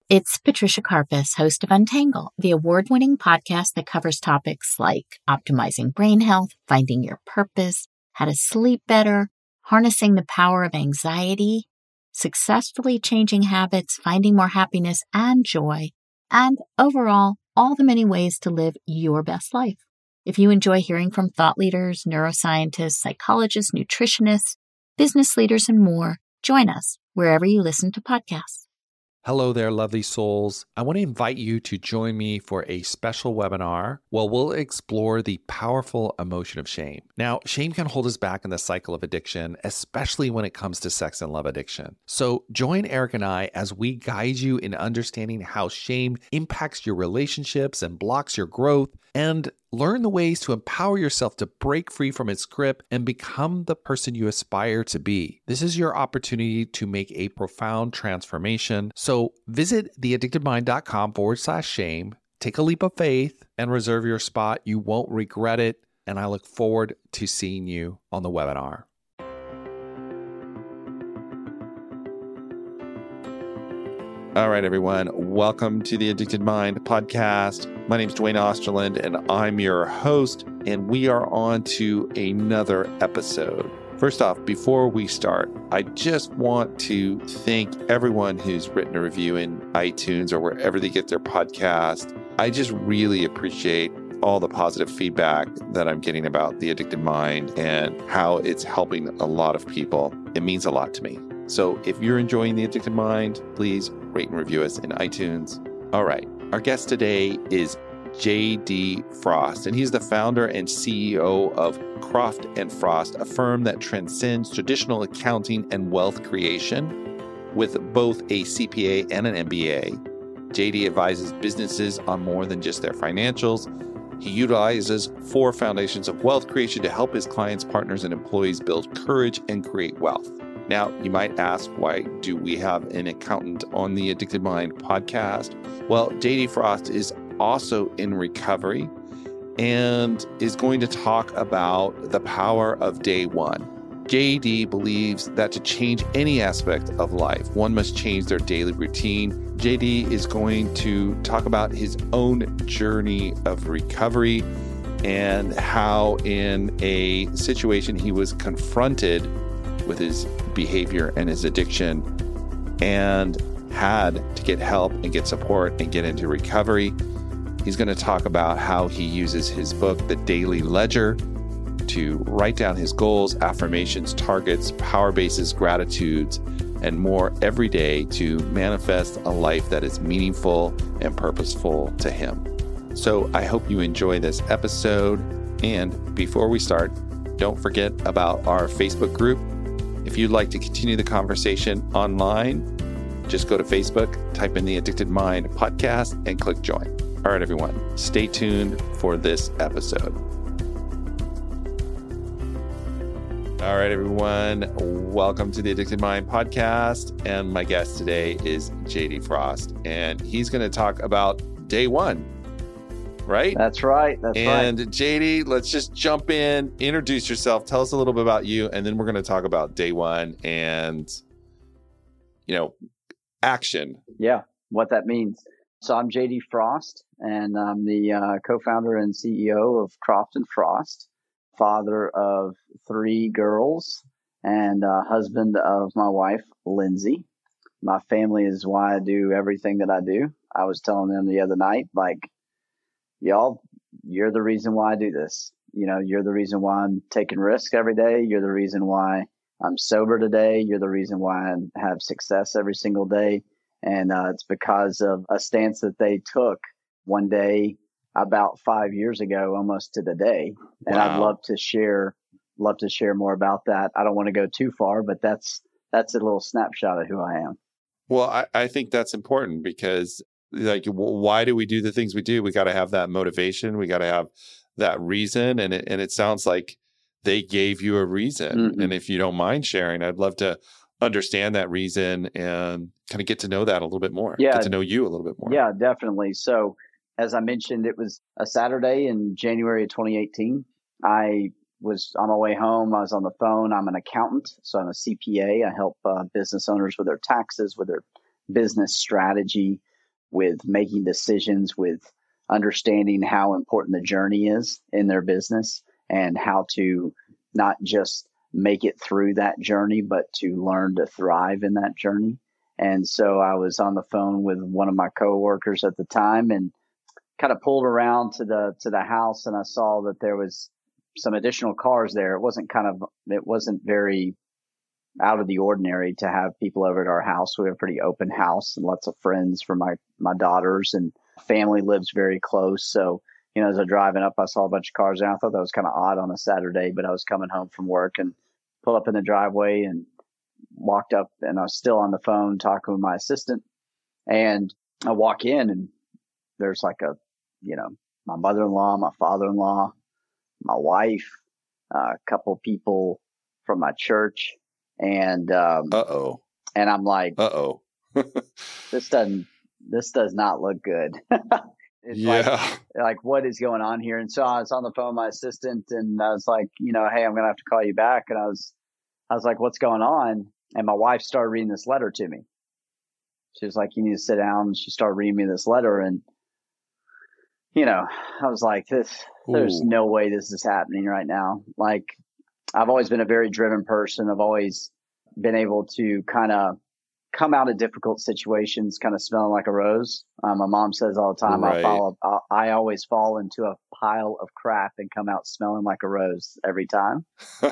It's Patricia Karpus, host of Untangle, the award-winning podcast that covers topics like optimizing brain health, finding your purpose, how to sleep better, harnessing the power of anxiety, successfully changing habits, finding more happiness and joy, and overall, all the many ways to live your best life. If you enjoy hearing from thought leaders, neuroscientists, psychologists, nutritionists, business leaders, and more, join us wherever you listen to podcasts. Hello there, lovely souls. I want to invite you to join me for a special webinar where we'll explore the powerful emotion of shame. Now, shame can hold us back in the cycle of addiction, especially when it comes to sex and love addiction. So join Eric and I as we guide you in understanding how shame impacts your relationships and blocks your growth, and learn the ways to empower yourself to break free from its grip and become the person you aspire to be. This is your opportunity to make a profound transformation. So visit theaddictedmind.com/shame, take a leap of faith, and reserve your spot. You won't regret it. And I look forward to seeing you on the webinar. All right, everyone. Welcome to the Addicted Mind podcast. My name is Dwayne Osterland, and I'm your host, and we are on to another episode. First off, before we start, I just want to thank everyone who's written a review in iTunes or wherever they get their podcast. I just really appreciate all the positive feedback that I'm getting about the Addicted Mind and how it's helping a lot of people. It means a lot to me. So if you're enjoying the Addicted Mind, please rate and review us in iTunes. All right. Our guest today is J.D. Frost, and he's the founder and CEO of Croft & Frost, a firm that transcends traditional accounting and wealth creation. With both a CPA and an MBA, J.D. advises businesses on more than just their financials. He utilizes 4 foundations of wealth creation to help his clients, partners, and employees build courage and create wealth. Now, you might ask, why do we have an accountant on the Addicted Mind podcast? Well, J.D. Frost is also in recovery and is going to talk about the power of day one. J.D. believes that to change any aspect of life, one must change their daily routine. J.D. is going to talk about his own journey of recovery and how in a situation he was confronted with his behavior and his addiction and had to get help and get support and get into recovery. He's going to talk about how he uses his book, The Daily Ledger, to write down his goals, affirmations, targets, power bases, gratitudes, and more every day to manifest a life that is meaningful and purposeful to him. So I hope you enjoy this episode. And before we start, don't forget about our Facebook group. If you'd like to continue the conversation online, just go to Facebook, type in the Addicted Mind podcast, and click join. All right, everyone, stay tuned for this episode. All right, everyone, welcome to the Addicted Mind podcast. And my guest today is J.D. Frost, and he's going to talk about day one, right? That's right. And JD, let's just jump in, introduce yourself, tell us a little bit about you, and then we're going to talk about day one and, action. Yeah, what that means. So I'm J.D. Frost, and I'm the co-founder and CEO of Croft & Frost, father of 3 girls, and husband of my wife, Lindsay. My family is why I do everything that I do. I was telling them the other night, y'all, you're the reason why I do this. You're the reason why I'm taking risks every day. You're the reason why I'm sober today. You're the reason why I have success every single day. And it's because of a stance that they took one day about 5 years ago, almost to the day. And Wow. I'd love to share more about that. I don't want to go too far, but that's a little snapshot of who I am. Well, I think that's important because why do we do the things we do? We got to have that motivation. We got to have that reason. And it sounds like they gave you a reason. Mm-hmm. And if you don't mind sharing, I'd love to understand that reason and kind of get to know that a little bit more. Yeah. Get to know you a little bit more. Yeah, definitely. So as I mentioned, it was a Saturday in January of 2018. I was on my way home. I was on the phone. I'm an accountant, so I'm a CPA. I help business owners with their taxes, with their business strategy. with making decisions, with understanding how important the journey is in their business and how to not just make it through that journey, but to learn to thrive in that journey. And so I was on the phone with one of my coworkers at the time and kind of pulled around to the house, and I saw that there was some additional cars there. It wasn't very out of the ordinary to have people over at our house. We have a pretty open house and lots of friends for my daughters, and family lives very close. So, as I was driving up, I saw a bunch of cars and I thought that was kind of odd on a Saturday, but I was coming home from work and pulled up in the driveway and walked up, and I was still on the phone talking with my assistant, and I walk in and there's like my mother-in-law, my father-in-law, my wife, a couple people from my church. And, and I'm like, this does not look good. It's like, what is going on here? And so I was on the phone with my assistant and I was like, hey, I'm going to have to call you back. And I was like, what's going on? And my wife started reading this letter to me. She was like, you need to sit down. And she started reading me this letter. And, I was like, there's no way this is happening right now. Like, I've always been a very driven person. I've always been able to kind of come out of difficult situations kind of smelling like a rose. My mom says all the time, right. I always fall into a pile of crap and come out smelling like a rose every time.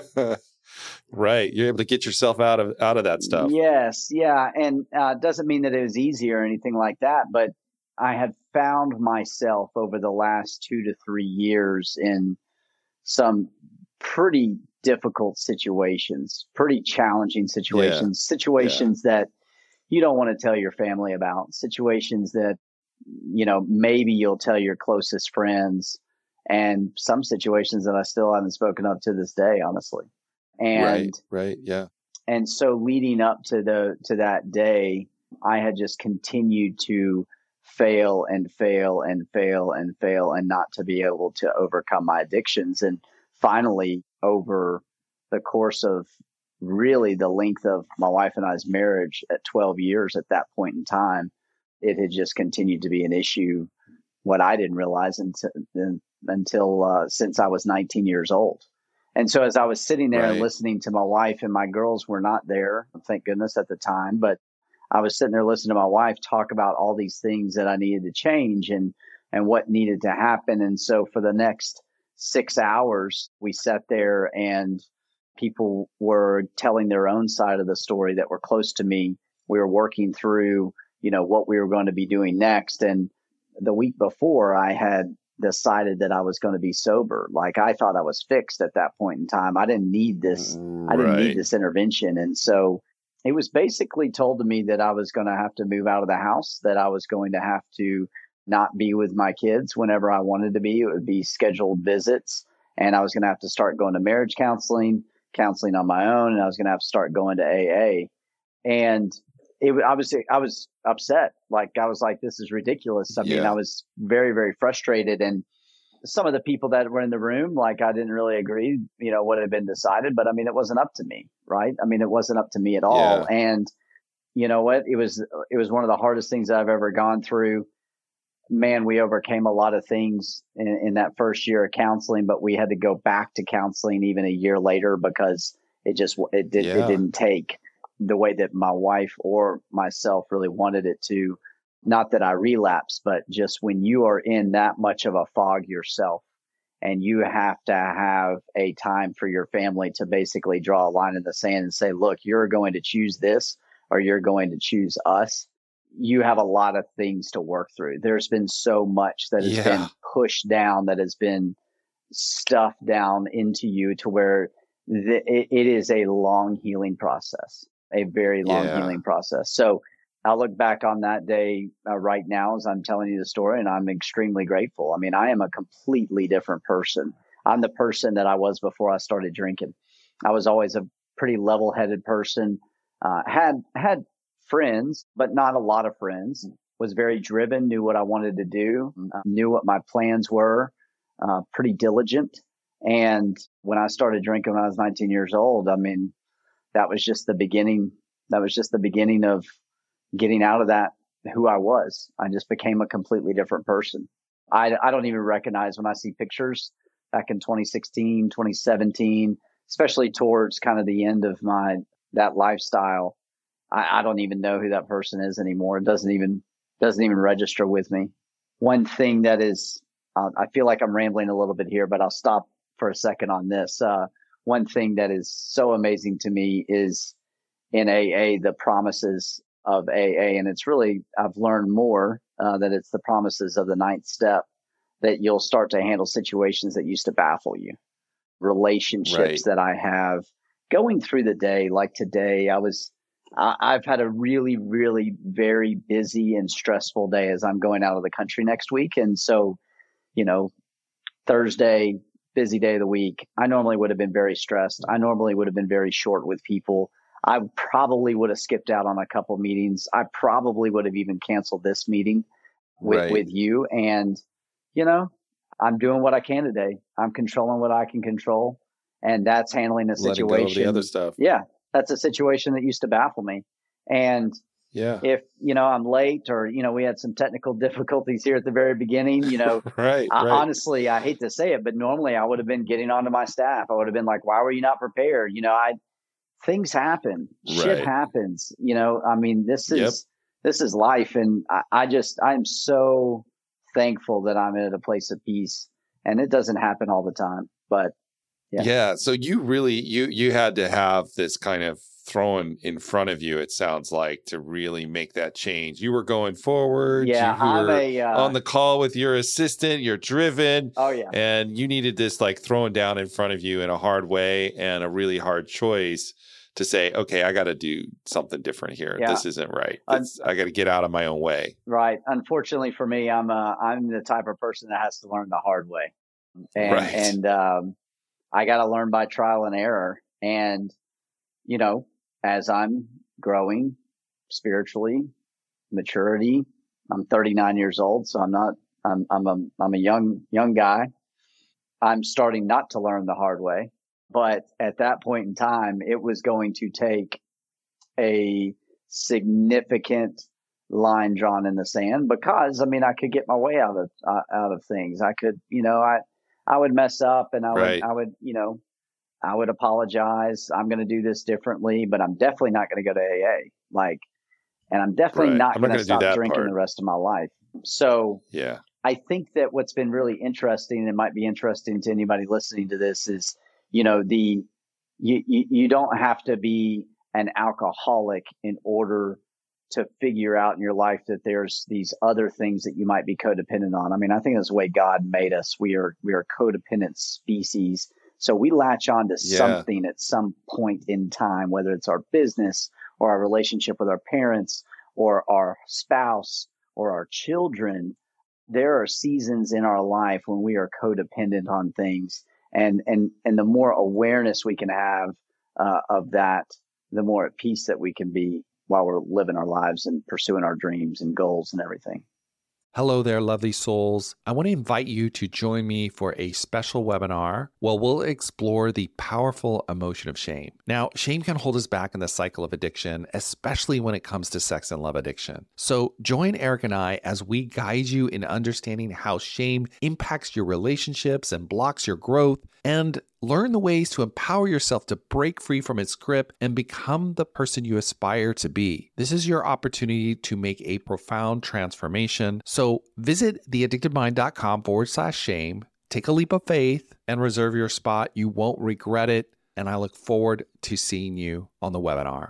Right. You're able to get yourself out of that stuff. Yes. Yeah. And it doesn't mean that it was easy or anything like that, but I had found myself over the last 2 to 3 years in some pretty difficult situations, pretty challenging situations, that you don't want to tell your family about, situations that, maybe you'll tell your closest friends, and some situations that I still haven't spoken of to this day, honestly. And right. Yeah. And so leading up to that day, I had just continued to fail and fail and fail and fail and not to be able to overcome my addictions. And finally, over the course of really the length of my wife and I's marriage at 12 years at that point in time, it had just continued to be an issue. What I didn't realize until since I was 19 years old. And so as I was sitting there and listening to my wife, and my girls were not there, thank goodness, at the time, but I was sitting there listening to my wife talk about all these things that I needed to change and what needed to happen. And so for the next 6 hours, we sat there and people were telling their own side of the story that were close to me. We were working through, what we were going to be doing next. And the week before, I had decided that I was going to be sober. Like, I thought I was fixed at that point in time. I didn't need this. I didn't need this intervention. And so it was basically told to me that I was going to have to move out of the house, that I was going to have to not be with my kids whenever I wanted to be. It would be scheduled visits. And I was going to have to start going to marriage counseling on my own. And I was going to have to start going to AA. And I was upset. Like, I was like, this is ridiculous. I mean, I was very, very frustrated. And some of the people that were in the room, like, I didn't really agree, what had been decided, but I mean, it wasn't up to me. Right. I mean, it wasn't up to me at all. And you know what? It was one of the hardest things I've ever gone through. Man, we overcame a lot of things in that first year of counseling, but we had to go back to counseling even a year later because it didn't take the way that my wife or myself really wanted it to. Not that I relapsed, but just when you are in that much of a fog yourself and you have to have a time for your family to basically draw a line in the sand and say, look, you're going to choose this or you're going to choose us. You have a lot of things to work through. There's been so much that has been pushed down, that has been stuffed down into you to where it is a long healing process, a very long healing process. So I'll look back on that day right now as I'm telling you the story, and I'm extremely grateful. I mean, I am a completely different person. I'm the person that I was before I started drinking. I was always a pretty level-headed person, had friends, but not a lot of friends, was very driven, knew what I wanted to do, knew what my plans were, pretty diligent. And when I started drinking when I was 19 years old, I mean, that was just the beginning. That was just the beginning of getting out of that who I was. I just became a completely different person. I don't even recognize when I see pictures back in 2016, 2017, especially towards kind of the end of that lifestyle. I don't even know who that person is anymore. It doesn't even register with me. One thing that is, I feel like I'm rambling a little bit here, but I'll stop for a second on this. One thing that is so amazing to me is in AA, the promises of AA. And it's really, I've learned more that it's the promises of the 9th step, that you'll start to handle situations that used to baffle you. Relationships that I have going through the day, like today, I've had a really, really very busy and stressful day as I'm going out of the country next week. And so, Thursday, busy day of the week, I normally would have been very stressed. I normally would have been very short with people. I probably would have skipped out on a couple meetings. I probably would have even canceled this meeting with you. And, I'm doing what I can today. I'm controlling what I can control. And that's handling a situation. Letting go of the other stuff. Yeah. That's a situation that used to baffle me. And if, I'm late or, we had some technical difficulties here at the very beginning, honestly, I hate to say it, but normally I would have been getting onto my staff. I would have been like, why were you not prepared? Things happen, shit happens, this is life. And I'm so thankful that I'm at a place of peace, and it doesn't happen all the time, but yeah. So you really, you had to have this kind of thrown in front of you, it sounds like, to really make that change. You were going forward. Yeah. You were on the call with your assistant. You're driven. Oh, yeah. And you needed this like thrown down in front of you in a hard way and a really hard choice to say, okay, I got to do something different here. Yeah. This isn't right. I got to get out of my own way. Right. Unfortunately for me, I'm the type of person that has to learn the hard way. And I got to learn by trial and error. And, as I'm growing spiritually, maturity, I'm 39 years old. So I'm a young guy. I'm starting not to learn the hard way. But at that point in time, it was going to take a significant line drawn in the sand, because I could get my way out of things. I could, I would mess up, and I would apologize. I'm going to do this differently, but I'm definitely not going to go to AA. And I'm definitely not going to stop drinking the rest of my life. So yeah, I think that what's been really interesting, and might be interesting to anybody listening to this, is, you don't have to be an alcoholic in order to figure out in your life that there's these other things that you might be codependent on. I think that's the way God made us. We are codependent species. So we latch on to something at some point in time, whether it's our business or our relationship with our parents or our spouse or our children. There are seasons in our life when we are codependent on things. And the more awareness we can have of that, the more at peace that we can be while we're living our lives and pursuing our dreams and goals and everything. Hello there, lovely souls. I want to invite you to join me for a special webinar where we'll explore the powerful emotion of shame. Now, shame can hold us back in the cycle of addiction, especially when it comes to sex and love addiction. So join Eric and I as we guide you in understanding how shame impacts your relationships and blocks your growth, and learn the ways to empower yourself to break free from its grip and become the person you aspire to be. This is your opportunity to make a profound transformation. So visit theaddictedmind.com/shame, take a leap of faith, and reserve your spot. You won't regret it. And I look forward to seeing you on the webinar.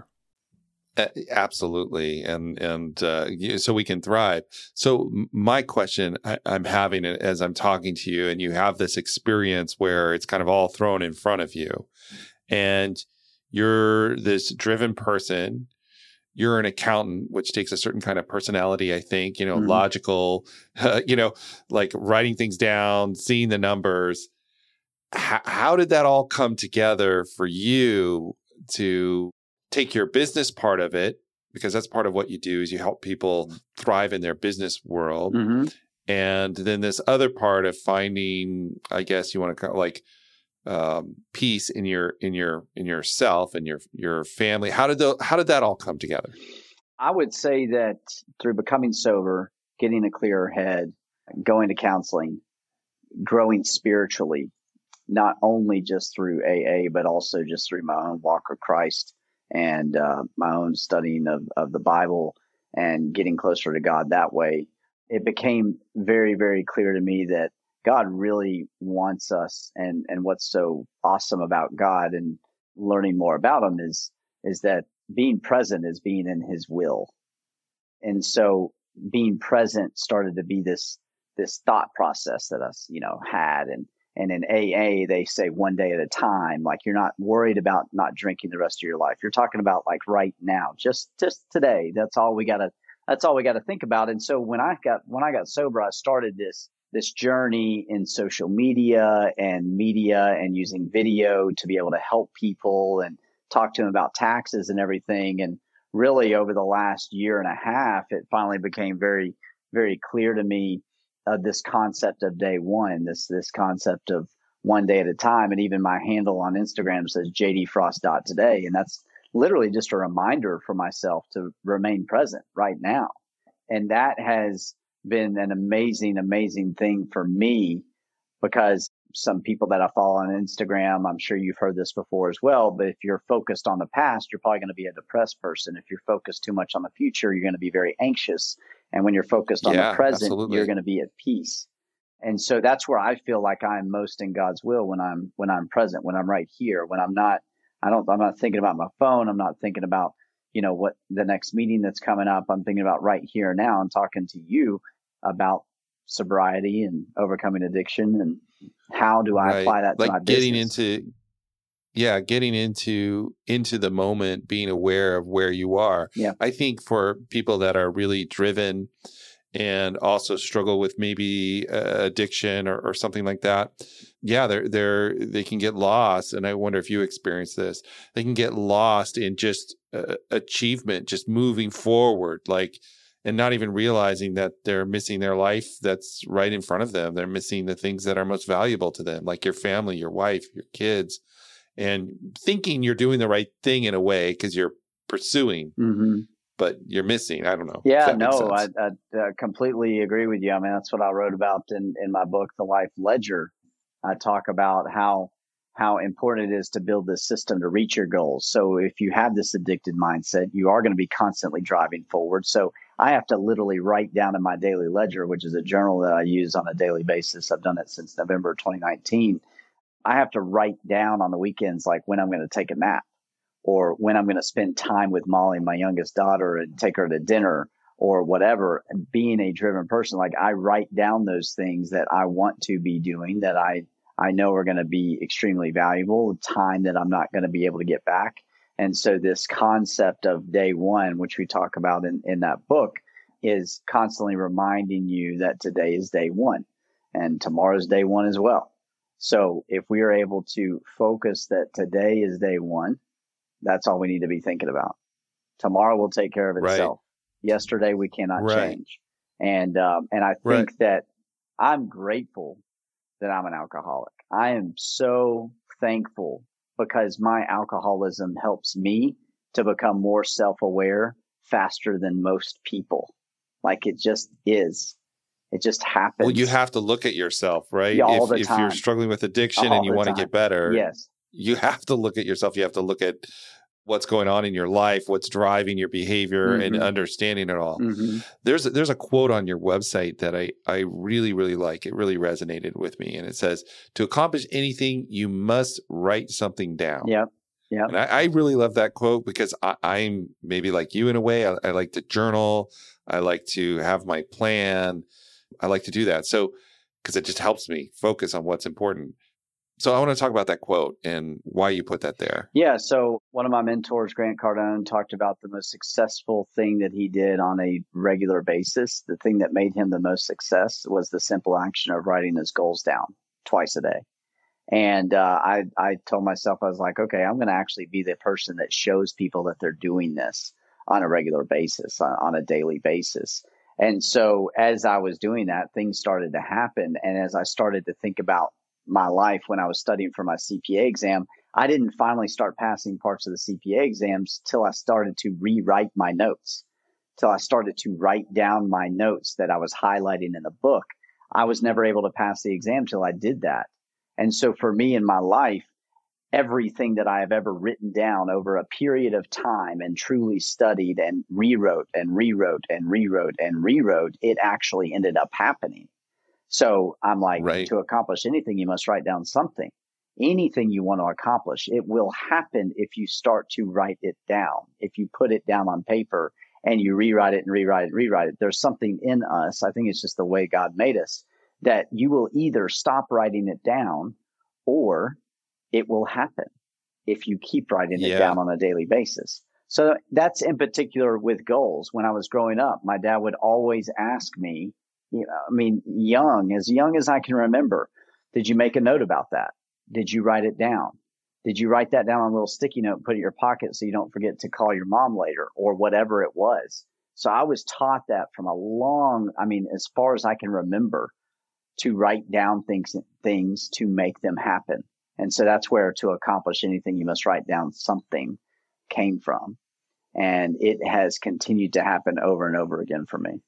Absolutely. And so we can thrive. So my question I'm having as I'm talking to you, and you have this experience where it's kind of all thrown in front of you, and you're this driven person, you're an accountant, which takes a certain kind of personality, I think, logical, like writing things down, seeing the numbers. How did that all come together for you to take your business part of it, because that's part of what you do, is you help people thrive in their business world. Mm-hmm. And then this other part of finding, I guess you want to call it like peace in yourself and your family. How did that all come together? I would say that through becoming sober, getting a clearer head, going to counseling, growing spiritually, not only just through AA, but also just through my own walk with Christ and my own studying of the Bible and getting closer to God that way, it became very, very clear to me that God really wants us. And what's so awesome about God and learning more about him is that being present is being in his will. And so being present started to be this thought process that us, had. And in AA, they say one day at a time, like you're not worried about not drinking the rest of your life. You're talking about like right now, just today. That's all we got to think about. And so when I got sober, I started this journey in social media and using video to be able to help people and talk to them about taxes and everything. And really over the last year and a half, it finally became very, very clear to me this concept of day one, this concept of one day at a time. And even my handle on Instagram says jdfrost.today. And that's literally just a reminder for myself to remain present right now. And that has been an amazing, amazing thing for me, because some people that I follow on Instagram, I'm sure you've heard this before as well, but if you're focused on the past, you're probably going to be a depressed person. If you're focused too much on the future, you're going to be very anxious. And when you're focused on the present, absolutely, you're going to be at peace. And so that's where I feel like I'm most in God's will when I'm present, when I'm right here, when I'm not thinking about my phone. I'm not thinking about, what the next meeting that's coming up. I'm thinking about right here now. I'm talking to you about sobriety and overcoming addiction, and how do I apply that to my business? Getting into the moment, being aware of where you are. Yeah. I think for people that are really driven and also struggle with maybe addiction or something like that, they can get lost. And I wonder if you experience this. They can get lost in just achievement, just moving forward, and not even realizing that they're missing their life that's right in front of them. They're missing the things that are most valuable to them, like your family, your wife, your kids, and thinking you're doing the right thing in a way because you're pursuing, but you're missing. I don't know. Yeah, no, I completely agree with you. I mean, that's what I wrote about in my book, The Life Ledger. I talk about how important it is to build this system to reach your goals. So if you have this addicted mindset, you are going to be constantly driving forward. So I have to literally write down in my daily ledger, which is a journal that I use on a daily basis. I've done it since November 2019. I have to write down on the weekends, like when I'm going to take a nap, or when I'm going to spend time with Molly, my youngest daughter, and take her to dinner or whatever. And being a driven person, like I write down those things that I want to be doing that I know are going to be extremely valuable, time that I'm not going to be able to get back. And so this concept of day one, which we talk about in that book, is constantly reminding you that today is day one and tomorrow's day one as well. So if we are able to focus that today is day one, that's all we need to be thinking about. Tomorrow will take care of itself. Right. Yesterday we cannot change. And I think that I'm grateful that I'm an alcoholic. I am so thankful, because my alcoholism helps me to become more self-aware faster than most people. Like it just is. It just happens. Well, you have to look at yourself, right? Yeah, all the if time. You're struggling with addiction and you want to get better, yes, you have to look at yourself. You have to look at what's going on in your life, what's driving your behavior, and understanding it all. There's a quote on your website that I really, really like. It really resonated with me. And it says, to accomplish anything, you must write something down. Yep. Yeah. And I really love that quote, because I'm maybe like you in a way. I like to journal. I like to have my plan. I like to do that. So, because it just helps me focus on what's important. So I want to talk about that quote and why you put that there. Yeah. So one of my mentors, Grant Cardone, talked about the most successful thing that he did on a regular basis. The thing that made him the most success was the simple action of writing his goals down twice a day. And I told myself, I was like, okay, I'm going to actually be the person that shows people that they're doing this on a regular basis, on a daily basis. And so as I was doing that, things started to happen. And as I started to think about my life when I was studying for my CPA exam, I didn't finally start passing parts of the CPA exams till I started to rewrite my notes. till I started to write down my notes that I was highlighting in the book. I was never able to pass the exam till I did that. And so for me in my life, everything that I have ever written down over a period of time and truly studied and rewrote and rewrote and rewrote and rewrote, it actually ended up happening. So I'm like, Right. to accomplish anything, you must write down something. Anything you want to accomplish, it will happen if you start to write it down. If you put it down on paper and you rewrite it and rewrite it, rewrite it, there's something in us. I think it's just the way God made us, that you will either stop writing it down or it will happen if you keep writing it down on a daily basis. So that's in particular with goals. When I was growing up, my dad would always ask me, young as I can remember, did you make a note about that? Did you write it down? Did you write that down on a little sticky note and put it in your pocket so you don't forget to call your mom later, or whatever it was? So I was taught that from as far as I can remember, to write down things to make them happen. And so that's where to accomplish anything, you must write down something came from. And it has continued to happen over and over again for me.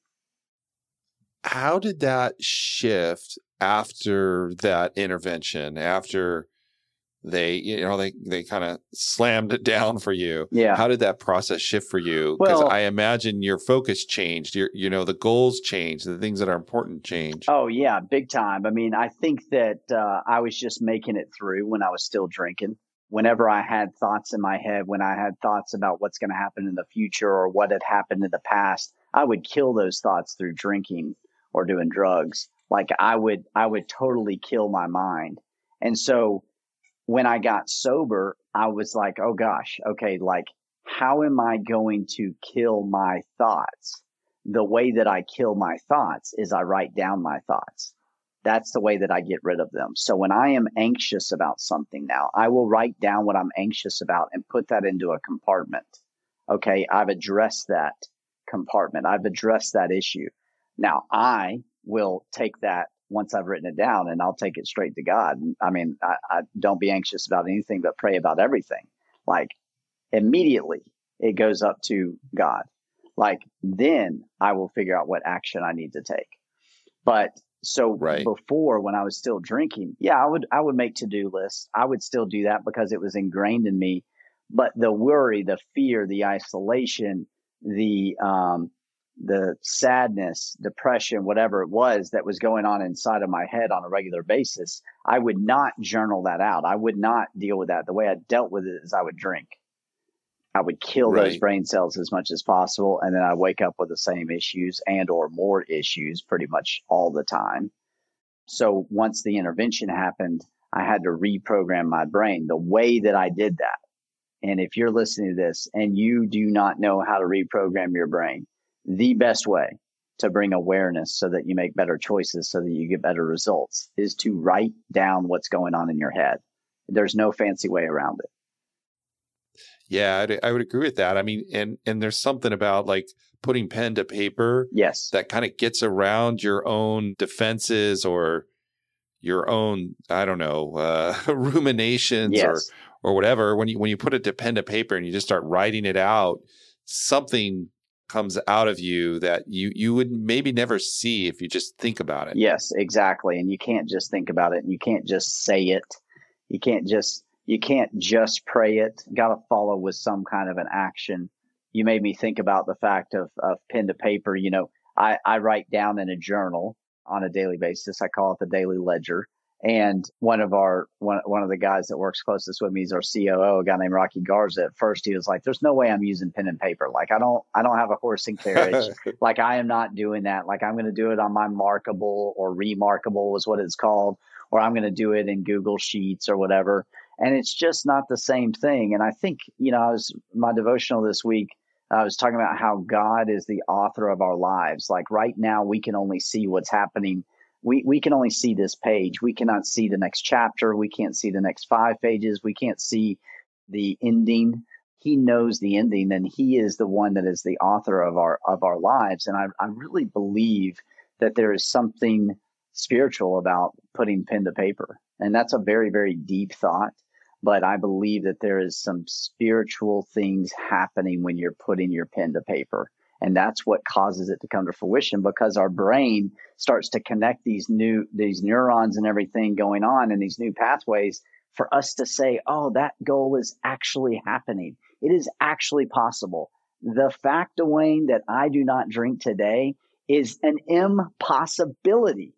How did that shift after that intervention, after they kind of slammed it down for you? Yeah. How did that process shift for you? Because I imagine your focus changed. The goals changed. The things that are important change. Oh, yeah, big time. I think that I was just making it through when I was still drinking. Whenever I had thoughts in my head, when I had thoughts about what's going to happen in the future or what had happened in the past, I would kill those thoughts through drinking or doing drugs. Like I would totally kill my mind. And so when I got sober, I was like, oh gosh, okay, like how am I going to kill my thoughts? The way that I kill my thoughts is I write down my thoughts. That's the way that I get rid of them. So when I am anxious about something now, I will write down what I'm anxious about and put that into a compartment. Okay, I've addressed that compartment. I've addressed that issue. Now I will take that once I've written it down and I'll take it straight to God. I don't be anxious about anything, but pray about everything. Like immediately it goes up to God. Like then I will figure out what action I need to take. But so before, when I was still drinking, I would make to-do lists. I would still do that because it was ingrained in me. But the worry, the fear, the isolation, the sadness, depression, whatever it was that was going on inside of my head on a regular basis, I would not journal that out. I would not deal with that. The way I dealt with it is I would drink. I would kill those brain cells as much as possible. And then I wake up with the same issues and or more issues pretty much all the time. So once the intervention happened, I had to reprogram my brain the way that I did that. And if you're listening to this and you do not know how to reprogram your brain, the best way to bring awareness so that you make better choices, so that you get better results, is to write down what's going on in your head. There's no fancy way around it. Yeah, I would agree with that. And there's something about like putting pen to paper. Yes. That kind of gets around your own defenses or your own, ruminations or whatever. When you put it to pen to paper and you just start writing it out, something comes out of you that you would maybe never see if you just think about it. Yes, exactly. And you can't just think about it. And you can't just say it. You can't just pray it. Got to follow with some kind of an action. You made me think about the fact of pen to paper. I write down in a journal on a daily basis. I call it the daily ledger. And one of the guys that works closest with me is our COO, a guy named Rocky Garza. At first, he was like, "There's no way I'm using pen and paper. Like I don't have a horse and carriage. Like I am not doing that. Like I'm going to do it on my Markable or Remarkable is what it's called, or I'm going to do it in Google Sheets or whatever." And it's just not the same thing. And I think, my devotional this week, I was talking about how God is the author of our lives. Like right now, we can only see what's happening. We can only see this page. We cannot see the next chapter. We can't see the next 5 pages. We can't see the ending. He knows the ending, and he is the one that is the author of our lives. And I really believe that there is something spiritual about putting pen to paper. And that's a very, very deep thought. But I believe that there is some spiritual things happening when you're putting your pen to paper. And that's what causes it to come to fruition, because our brain starts to connect these neurons and everything going on and these new pathways for us to say, oh, that goal is actually happening. It is actually possible. The fact, Dwayne, that I do not drink today is an impossibility.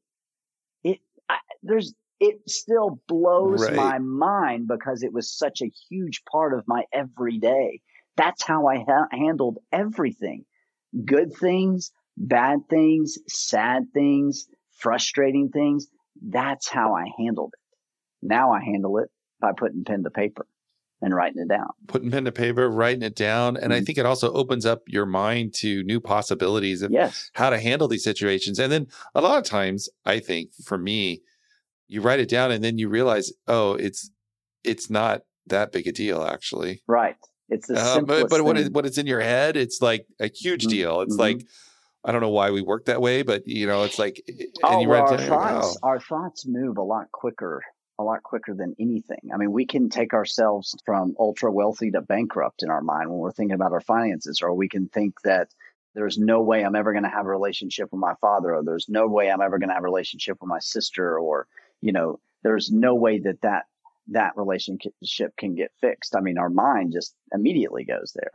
It still blows my mind because it was such a huge part of my everyday. That's how I handled everything. Good things, bad things, sad things, frustrating things. That's how I handled it. Now I handle it by putting pen to paper and writing it down. Putting pen to paper, writing it down. And I think it also opens up your mind to new possibilities of how to handle these situations. And then a lot of times, I think for me, you write it down and then you realize, oh, it's not that big a deal, actually. Right. It's the simplest but thing. when it's in your head, it's like a huge deal. It's like, I don't know why we work that way, but it's like, and you write it down, our thoughts move a lot quicker than anything. I mean, we can take ourselves from ultra wealthy to bankrupt in our mind when we're thinking about our finances, or we can think that there's no way I'm ever going to have a relationship with my father, or there's no way I'm ever going to have a relationship with my sister, or, there's no way that relationship can get fixed. I mean, our mind just immediately goes there.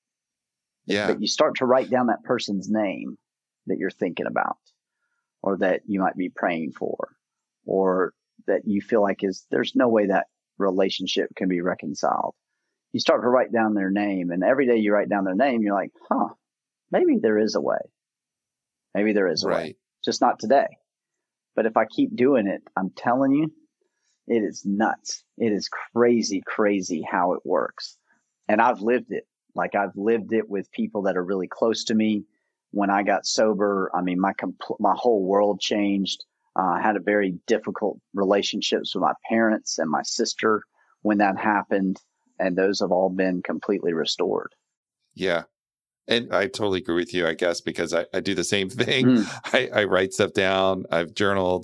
Yeah. But you start to write down that person's name that you're thinking about, or that you might be praying for, or that you feel like there's no way that relationship can be reconciled. You start to write down their name, and every day you write down their name, you're like, maybe there is a way. Maybe there is a way. Just not today. But if I keep doing it, I'm telling you, it is nuts. It is crazy, crazy how it works. And I've lived it. Like, I've lived it with people that are really close to me. When I got sober, I mean, my whole world changed. I had a very difficult relationships with my parents and my sister when that happened. And those have all been completely restored. Yeah. And I totally agree with you, I guess, because I do the same thing. I write stuff down. I've journaled.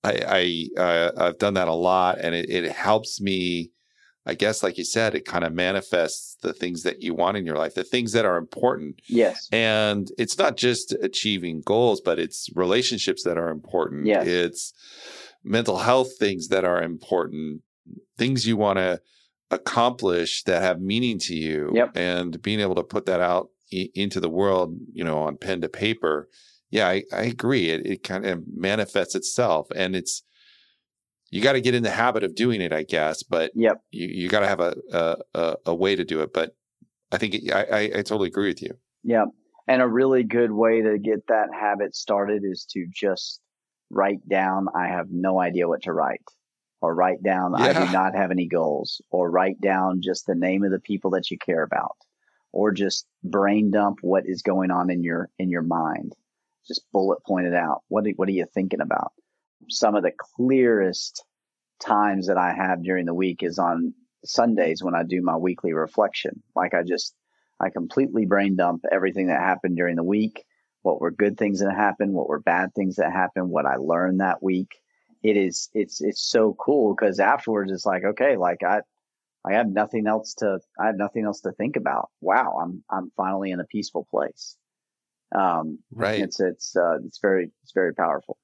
I've done that a lot, and it helps me. I guess, like you said, it kind of manifests the things that you want in your life, the things that are important. Yes. And it's not just achieving goals, but it's relationships that are important. Yes. It's mental health things that are important, things you want to accomplish that have meaning to you. Yep. And being able to put that out into the world, on pen to paper. Yeah, I agree. It kind of manifests itself, and you got to get in the habit of doing it, I guess. But you got to have a way to do it. But I think I totally agree with you. Yeah, and a really good way to get that habit started is to just write down, I have no idea what to write, or write down, I do not have any goals, or write down just the name of the people that you care about, or just brain dump what is going on in your mind. Just bullet point it out. What are you thinking about? Some of the clearest times that I have during the week is on Sundays when I do my weekly reflection. Like, I completely brain dump everything that happened during the week, what were good things that happened, what were bad things that happened, what I learned that week. It's so cool, because afterwards it's like, okay, like I have nothing else to think about. Wow, I'm finally in a peaceful place. Right. It's very powerful.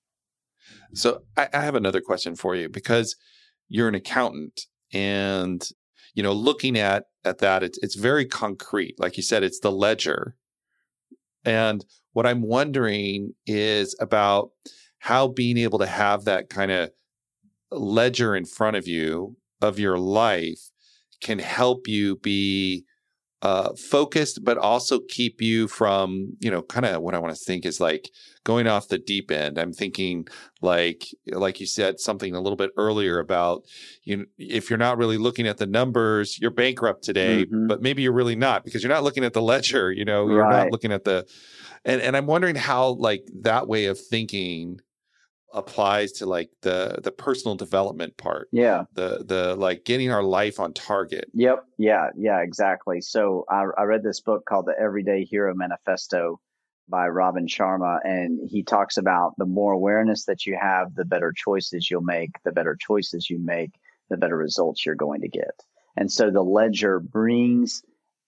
So I have another question for you, because you're an accountant, and, looking at that, it's very concrete. Like you said, it's the ledger. And what I'm wondering is about how being able to have that kind of ledger in front of you of your life can help you be focused, but also keep you from, kind of what I want to think is like going off the deep end. I'm thinking like you said something a little bit earlier about, if you're not really looking at the numbers, you're bankrupt today, but maybe you're really not, because you're not looking at the ledger, you're not looking at and I'm wondering how like that way of thinking applies to like the personal development part. Yeah. The like getting our life on target. Yep. Yeah, exactly. So I read this book called The Everyday Hero Manifesto by Robin Sharma, and he talks about the more awareness that you have, the better choices you'll make, the better choices you make, the better results you're going to get. And so the ledger brings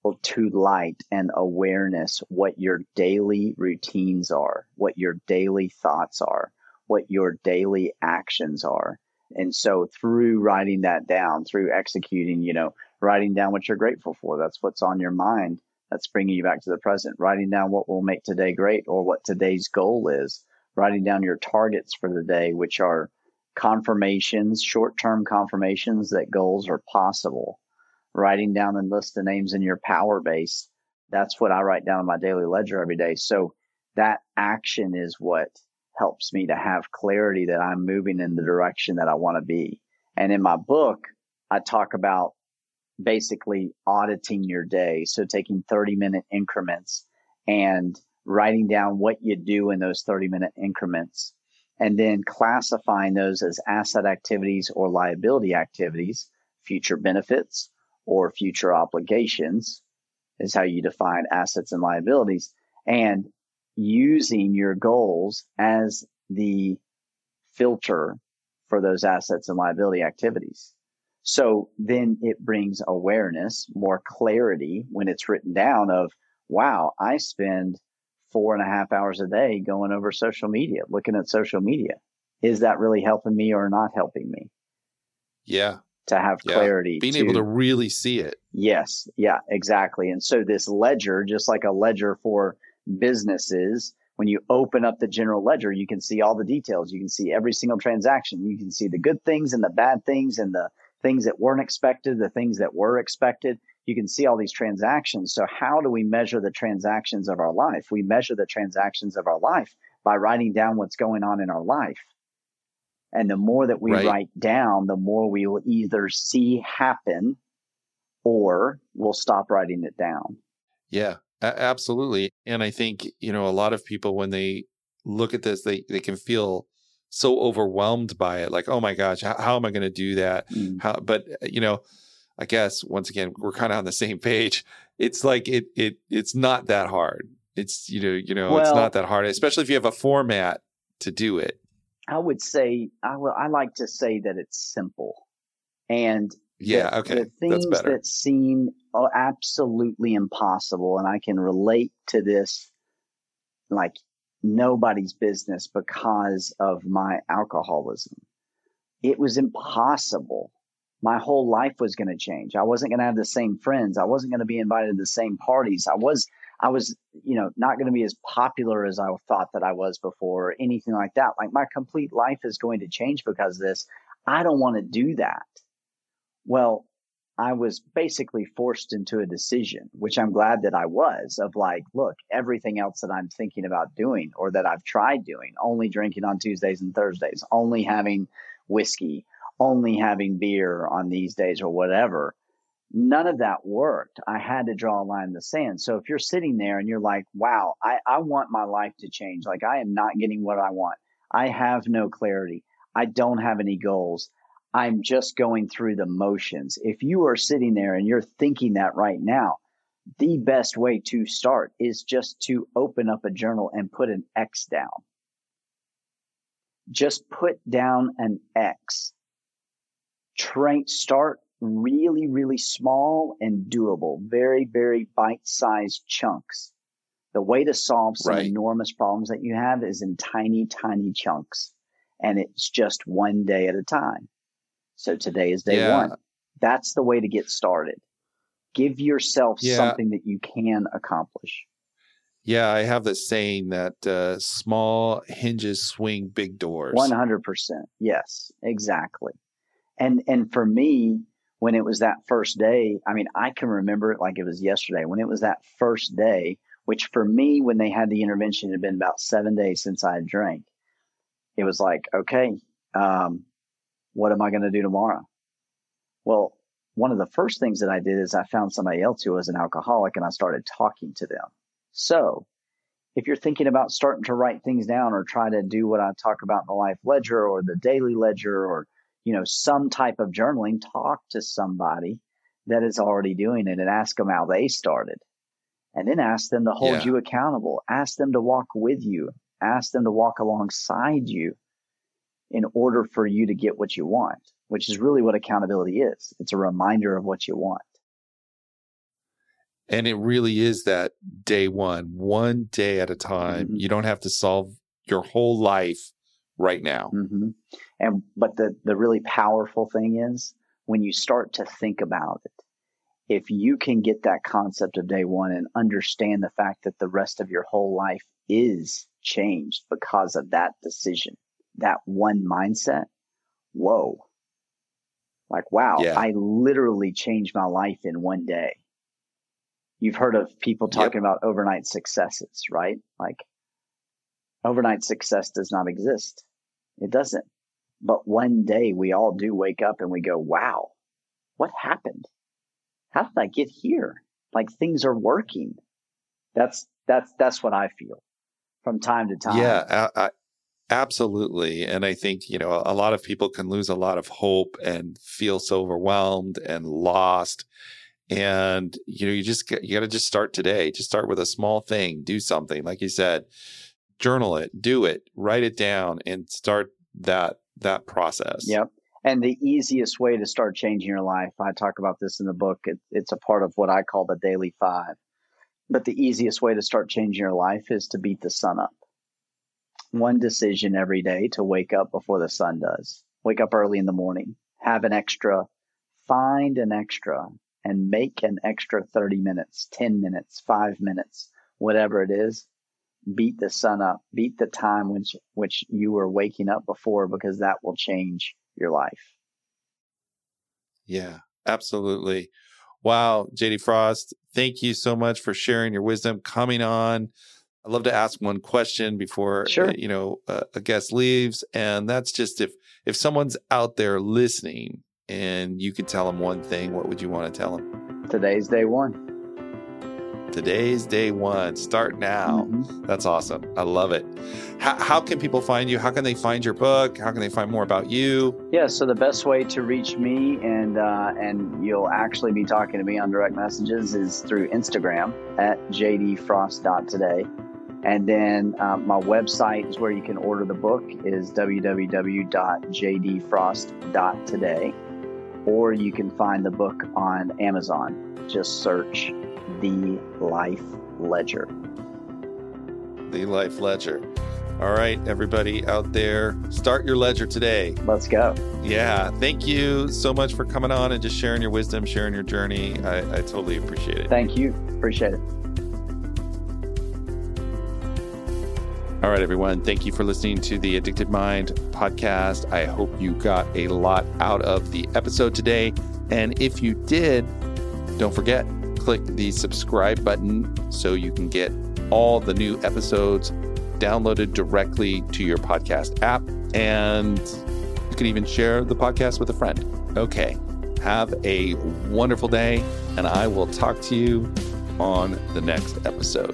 to light and awareness what your daily routines are, what your daily thoughts are, what your daily actions are. And so through writing that down, through executing, writing down what you're grateful for, that's what's on your mind. That's bringing you back to the present. Writing down what will make today great or what today's goal is. Writing down your targets for the day, which are confirmations, short-term confirmations that goals are possible. Writing down and list the names in your power base. That's what I write down in my daily ledger every day. So that action is what helps me to have clarity that I'm moving in the direction that I want to be. And in my book, I talk about basically auditing your day. So taking 30-minute increments and writing down what you do in those 30-minute increments, and then classifying those as asset activities or liability activities, future benefits or future obligations is how you define assets and liabilities, and using your goals as the filter for those assets and liability activities. So then it brings awareness, more clarity when it's written down of, wow, I spend 4.5 hours a day going over social media, looking at social media. Is that really helping me or not helping me? Yeah. To have clarity. Being able to really see it. Yes. Yeah, exactly. And so this ledger, just like a ledger for businesses, when you open up the general ledger, you can see all the details. You can see every single transaction. You can see the good things and the bad things and the things that weren't expected, the things that were expected. You can see all these transactions. So how do we measure the transactions of our life? We measure the transactions of our life by writing down what's going on in our life. And the more that we write down, the more we will either see happen or we'll stop writing it down. Yeah, absolutely. And I think, a lot of people, when they look at this, they can feel so overwhelmed by it. Like, oh my gosh, how am I going to do that? But I guess once again, we're kind of on the same page. It's like, it's not that hard. It's, it's not that hard, especially if you have a format to do it. I would say, I like to say that it's simple. And the things that seem absolutely impossible, and I can relate to this like nobody's business because of my alcoholism. It was impossible. My whole life was going to change. I wasn't going to have the same friends. I wasn't going to be invited to the same parties. I was, not going to be as popular as I thought that I was before or anything like that. Like my complete life is going to change because of this. I don't want to do that. Well, I was basically forced into a decision, which I'm glad that I was, of like, look, everything else that I'm thinking about doing or that I've tried doing, only drinking on Tuesdays and Thursdays, only having whiskey, only having beer on these days or whatever, none of that worked. I had to draw a line in the sand. So if you're sitting there and you're like, wow, I want my life to change. Like I am not getting what I want. I have no clarity. I don't have any goals. I'm just going through the motions. If you are sitting there and you're thinking that right now, the best way to start is just to open up a journal and put an X down. Just put down an X. Start really, really small and doable, very, very bite-sized chunks. The way to solve some enormous problems that you have is in tiny, tiny chunks. And it's just one day at a time. So today is day one. That's the way to get started. Give yourself something that you can accomplish. Yeah, I have this saying that small hinges swing big doors. 100%. Yes, exactly. And for me, when it was that first day, I mean, I can remember it like it was yesterday. When it was that first day, which for me, when they had the intervention, it had been about 7 days since I had drank. It was like, okay, what am I going to do tomorrow? Well, one of the first things that I did is I found somebody else who was an alcoholic and I started talking to them. So if you're thinking about starting to write things down or try to do what I talk about in the life ledger or the daily ledger or, some type of journaling, talk to somebody that is already doing it and ask them how they started. And then ask them to hold you accountable. Ask them to walk with you. Ask them to walk alongside you in order for you to get what you want, which is really what accountability is. It's a reminder of what you want. And it really is that day one day at a time. Mm-hmm. You don't have to solve your whole life right now. Mm-hmm. But the really powerful thing is when you start to think about it, if you can get that concept of day one and understand the fact that the rest of your whole life is changed because of that decision, that one mindset, whoa. Like, wow, Yeah. I literally changed my life in one day. You've heard of people talking about overnight successes, right? Like, overnight success does not exist. It doesn't. But one day we all do wake up and we go, wow, what happened? How did I get here? Like, things are working. That's what I feel from time to time. Yeah, absolutely. And I think, a lot of people can lose a lot of hope and feel so overwhelmed and lost. And, you got to just start today. Just start with a small thing, do something. Like you said, journal it, do it, write it down, and start that process. Yep. And the easiest way to start changing your life, I talk about this in the book. It's a part of what I call the Daily 5. But the easiest way to start changing your life is to beat the sun up. One decision every day to wake up before the sun does. Wake up early in the morning. Have an extra, find an extra, and make an extra 30 minutes, 10 minutes, 5 minutes, whatever it is. Beat the sun up. Beat the time which you were waking up before, because that will change your life. Yeah, absolutely. Wow, JD Frost, thank you so much for sharing your wisdom, coming on. I'd love to ask one question before Sure. a guest leaves, and that's just if someone's out there listening and you could tell them one thing, what would you want to tell them? Today's day one. Today's day one. Start now. Mm-hmm. That's awesome. I love it. How can people find you? How can they find your book? How can they find more about you? Yeah, so the best way to reach me, and you'll actually be talking to me on direct messages, is through Instagram at jdfrost.today. And then my website is where you can order the book, is www.jdfrost.today. Or you can find the book on Amazon. Just search The Life Ledger. The Life Ledger. All right, everybody out there, start your ledger today. Let's go. Yeah. Thank you so much for coming on and just sharing your wisdom, sharing your journey. I totally appreciate it. Thank you. Appreciate it. All right, everyone. Thank you for listening to the Addicted Mind podcast. I hope you got a lot out of the episode today. And if you did, don't forget, click the subscribe button so you can get all the new episodes downloaded directly to your podcast app. And you can even share the podcast with a friend. Okay. Have a wonderful day, and I will talk to you on the next episode.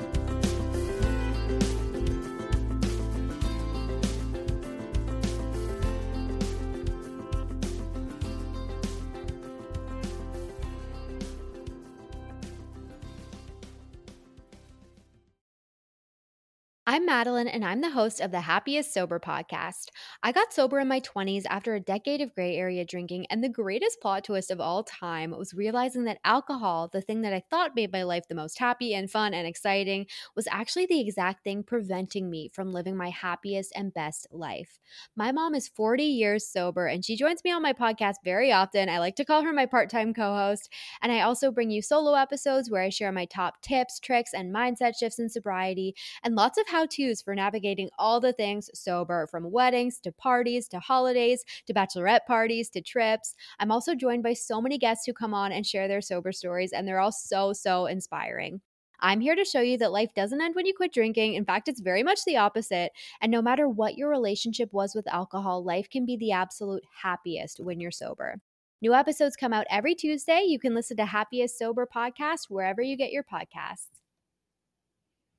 I'm Madeline, and I'm the host of the Happiest Sober podcast. I got sober in my 20s after a decade of gray area drinking, and the greatest plot twist of all time was realizing that alcohol, the thing that I thought made my life the most happy and fun and exciting, was actually the exact thing preventing me from living my happiest and best life. My mom is 40 years sober, and she joins me on my podcast very often. I like to call her my part-time co-host, and I also bring you solo episodes where I share my top tips, tricks, and mindset shifts in sobriety, and lots of how-tos for navigating all the things sober, from weddings to parties to holidays to bachelorette parties to trips. I'm also joined by so many guests who come on and share their sober stories, and they're all so inspiring. I'm here to show you that life doesn't end when you quit drinking. In fact, it's very much the opposite. And no matter what your relationship was with alcohol, life can be the absolute happiest when you're sober. New episodes come out every Tuesday. You can listen to Happiest Sober podcast wherever you get your podcasts.